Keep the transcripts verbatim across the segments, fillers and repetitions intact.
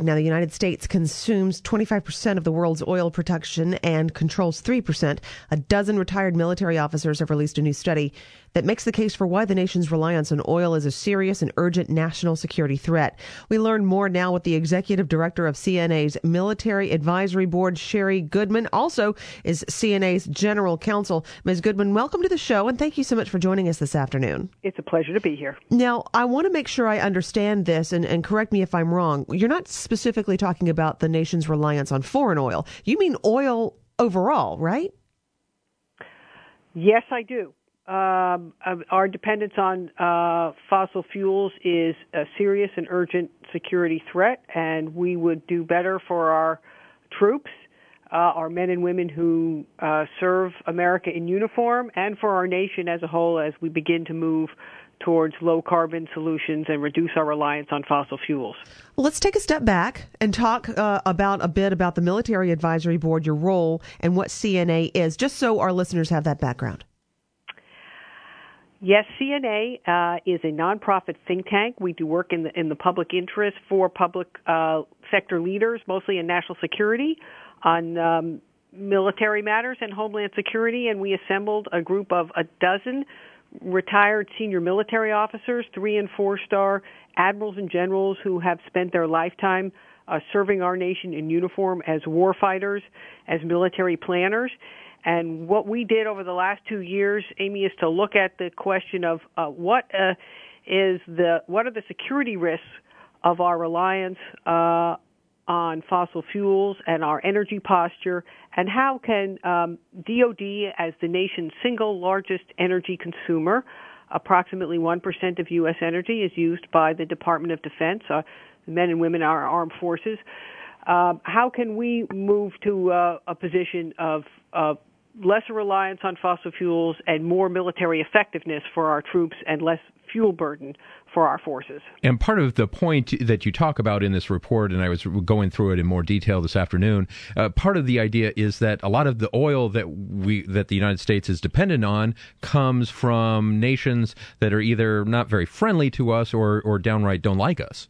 Now, the United States consumes twenty-five percent of the world's oil production and controls three percent. A dozen retired military officers have released a new study that makes the case for why the nation's reliance on oil is a serious and urgent national security threat. We learn more now with the executive director of C N A's Military Advisory Board, Sherry Goodman, also is C N A's general counsel. Miz Goodman, welcome to the show, and thank you so much for joining us this afternoon. It's a pleasure to be here. Now, I want to make sure I understand this, and, and correct me if I'm wrong. You're not specifically talking about the nation's reliance on foreign oil. You mean oil overall, right? Yes, I do. Um, our dependence on uh, fossil fuels is a serious and urgent security threat, and we would do better for our troops, uh, our men and women who uh, serve America in uniform, and for our nation as a whole as we begin to move towards low-carbon solutions and reduce our reliance on fossil fuels. Well, let's take a step back and talk uh, about a bit about the Military Advisory Board, your role, and what C N A is, just so our listeners have that background. Yes, C N A uh, is a nonprofit think tank. We do work in the in the public interest for public uh, sector leaders, mostly in national security, on um, military matters and homeland security. And we assembled a group of a dozen retired senior military officers, three and four star admirals and generals who have spent their lifetime uh, serving our nation in uniform as warfighters, as military planners. And what we did over the last two years, Amy, is to look at the question of uh, what uh, is the what are the security risks of our reliance uh, on fossil fuels and our energy posture, and how can um, D O D, as the nation's single largest energy consumer, approximately one percent of U S energy is used by the Department of Defense, uh, men and women in our armed forces. Uh, how can we move to uh, a position of, of lesser reliance on fossil fuels and more military effectiveness for our troops and less fuel burden for our forces? And part of the point that you talk about in this report, and I was going through it in more detail this afternoon, uh, part of the idea is that a lot of the oil that we that the United States is dependent on comes from nations that are either not very friendly to us or, or downright don't like us.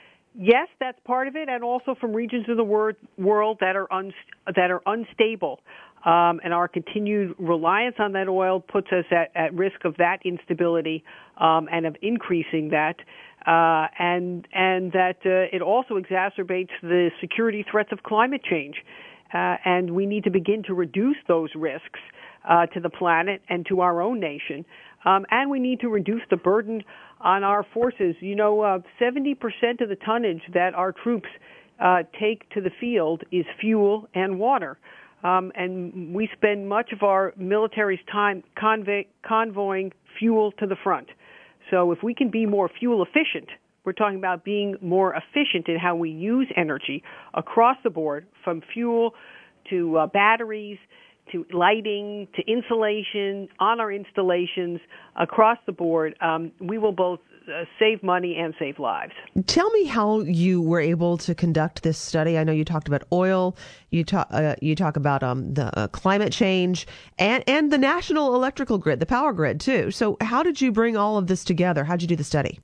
Yes, that's part of it, and also from regions of the wor- world that are un- that are unstable. Um, and our continued reliance on that oil puts us at, at risk of that instability um, and of increasing that, uh, and and that uh, it also exacerbates the security threats of climate change. Uh, and we need to begin to reduce those risks uh, to the planet and to our own nation. Um, and we need to reduce the burden on our forces. You know, uh, seventy percent of the tonnage that our troops uh, take to the field is fuel and water. Um, and we spend much of our military's time convoy- convoying fuel to the front. So if we can be more fuel efficient, we're talking about being more efficient in how we use energy across the board, from fuel to uh, batteries, to lighting, to insulation, on our installations, across the board, um, we will both uh, save money and save lives. Tell me how you were able to conduct this study. I know you talked about oil, you talk uh, you talk about um, the uh, climate change, and, and the national electrical grid, the power grid, too. So how did you bring all of this together? How did you do the study?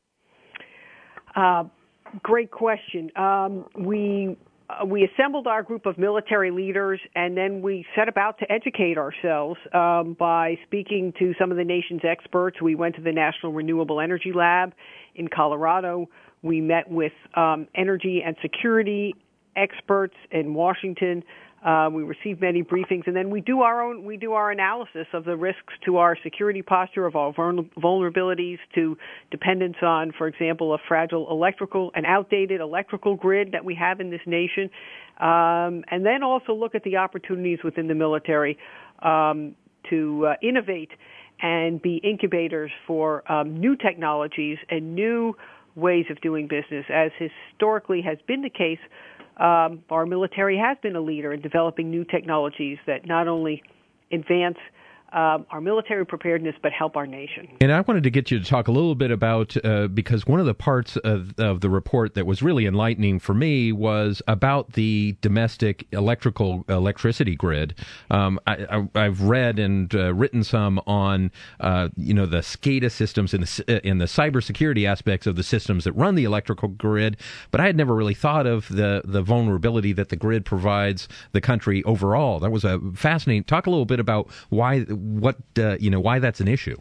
Uh, great question. Um, we Uh, we assembled our group of military leaders, and then we set about to educate ourselves um, by speaking to some of the nation's experts. We went to the National Renewable Energy Lab in Colorado. We met with um, energy and security experts in Washington. Uh, we received many briefings, and then we do our own. We do our analysis of the risks to our security posture, of our vulnerabilities to dependence on, for example, a fragile electrical, an outdated electrical grid that we have in this nation, um, and then also look at the opportunities within the military um, to uh, innovate and be incubators for um, new technologies and new ways of doing business, as historically has been the case. Um, our military has been a leader in developing new technologies that not only advance um, our military preparedness, but help our nation. And I wanted to get you to talk a little bit about, uh, because one of the parts of, of the report that was really enlightening for me was about the domestic electrical electricity grid. Um, I, I, I've read and uh, written some on, uh, you know, the SCADA systems and the, in the cybersecurity aspects of the systems that run the electrical grid, but I had never really thought of the, the vulnerability that the grid provides the country overall. That was a fascinating. Talk a little bit about why. What uh, you know? Why that's an issue?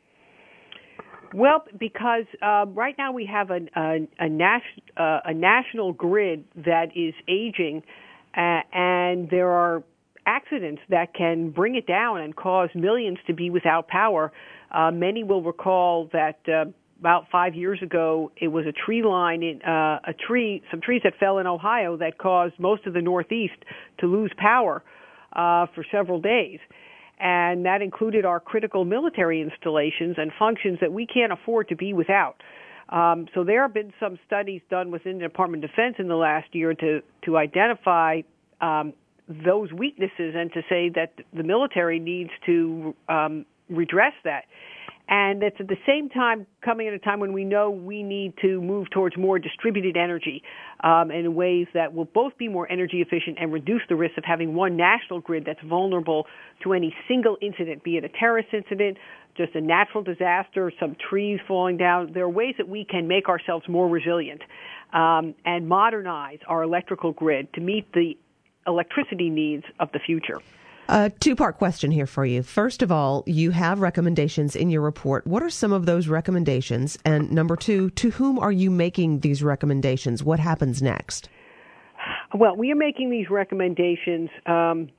Well, because uh, right now we have a a, a, nas- uh, a national grid that is aging, uh, and there are accidents that can bring it down and cause millions to be without power. Uh, many will recall that uh, about five years ago, it was a tree line in uh, a tree, some trees that fell in Ohio that caused most of the Northeast to lose power uh, for several days. And that included our critical military installations and functions that we can't afford to be without. Um, so there have been some studies done within the Department of Defense in the last year to, to identify um, those weaknesses and to say that the military needs to um, redress that. And it's at the same time coming at a time when we know we need to move towards more distributed energy um, in ways that will both be more energy efficient and reduce the risk of having one national grid that's vulnerable to any single incident, be it a terrorist incident, just a natural disaster, some trees falling down. There are ways that we can make ourselves more resilient um, and modernize our electrical grid to meet the electricity needs of the future. A two-part question here for you. First of all, you have recommendations in your report. What are some of those recommendations? And number two, to whom are you making these recommendations? What happens next? Well, we are making these recommendations um,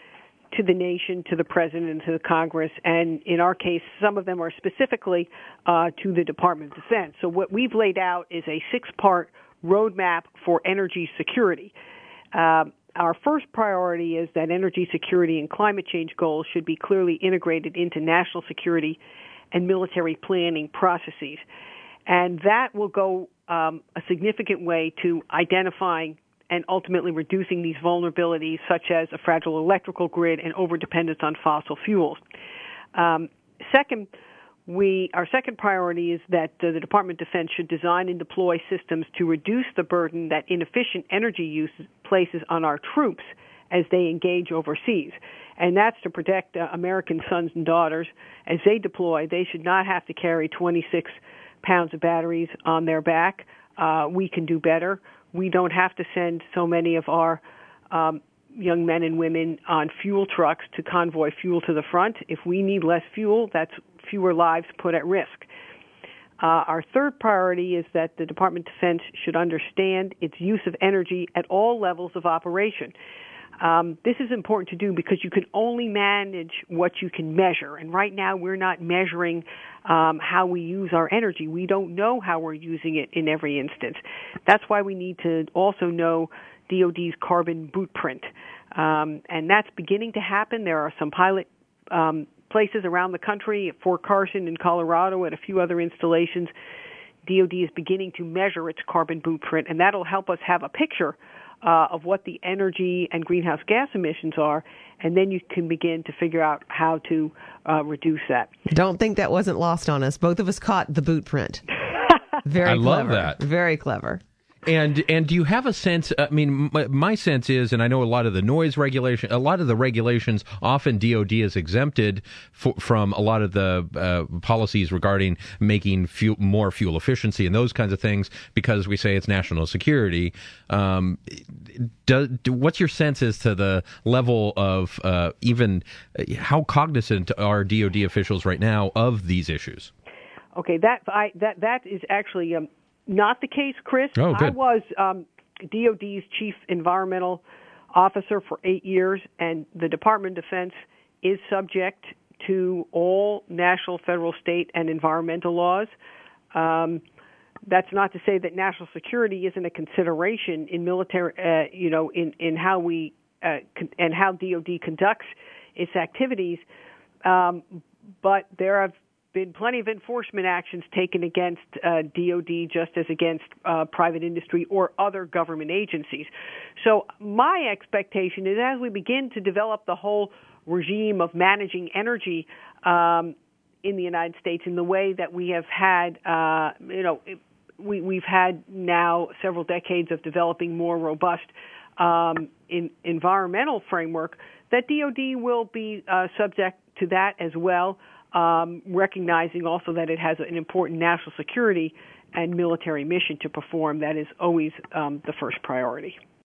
to the nation, to the president, and to the Congress. And in our case, some of them are specifically uh, to the Department of Defense. So what we've laid out is a six-part roadmap for energy security. Um, Our first priority is that energy security and climate change goals should be clearly integrated into national security and military planning processes. And that will go um, a significant way to identifying and ultimately reducing these vulnerabilities, such as a fragile electrical grid and overdependence on fossil fuels. Um, second, We, our second priority is that uh, the Department of Defense should design and deploy systems to reduce the burden that inefficient energy use places on our troops as they engage overseas. And that's to protect uh, American sons and daughters. As they deploy, they should not have to carry twenty-six pounds of batteries on their back. Uh, we can do better. We don't have to send so many of our um, young men and women on fuel trucks to convoy fuel to the front. If we need less fuel, that's fewer lives put at risk. Uh, our third priority is that the Department of Defense should understand its use of energy at all levels of operation. Um, this is important to do because you can only manage what you can measure. And right now we're not measuring um, how we use our energy. We don't know how we're using it in every instance. That's why we need to also know D O D's carbon bootprint. Um, and that's beginning to happen. There are some pilot um, places around the country, at Fort Carson in Colorado, at a few other installations. D O D is beginning to measure its carbon bootprint, and that'll help us have a picture uh, of what the energy and greenhouse gas emissions are, and then you can begin to figure out how to uh, reduce that. Don't think that wasn't lost on us. Both of us caught the bootprint. Very I clever. love that. Very clever. And and do you have a sense, I mean, my, my sense is, and I know a lot of the noise regulation, a lot of the regulations, often D O D is exempted for, from a lot of the uh, policies regarding making fuel, more fuel efficiency and those kinds of things because we say it's national security. Um, do, do, what's your sense as to the level of uh, even how cognizant are D O D officials right now of these issues? Okay, that I, that that is actually um, not the case, Chris. Oh, good. I was um, D O D's chief environmental officer for eight years, and the Department of Defense is subject to all national, federal, state, and environmental laws. Um, that's not to say that national security isn't a consideration in military, uh, you know, in, in how we uh, con- and how D O D conducts its activities. Um, but there have been plenty of enforcement actions taken against uh, D O D just as against uh, private industry or other government agencies. So my expectation is as we begin to develop the whole regime of managing energy um, in the United States in the way that we have had, uh, you know, we, we've had now several decades of developing more robust um, in, environmental framework, that D O D will be uh, subject to that as well, um, recognizing also that it has an important national security and military mission to perform. That is always um, the first priority.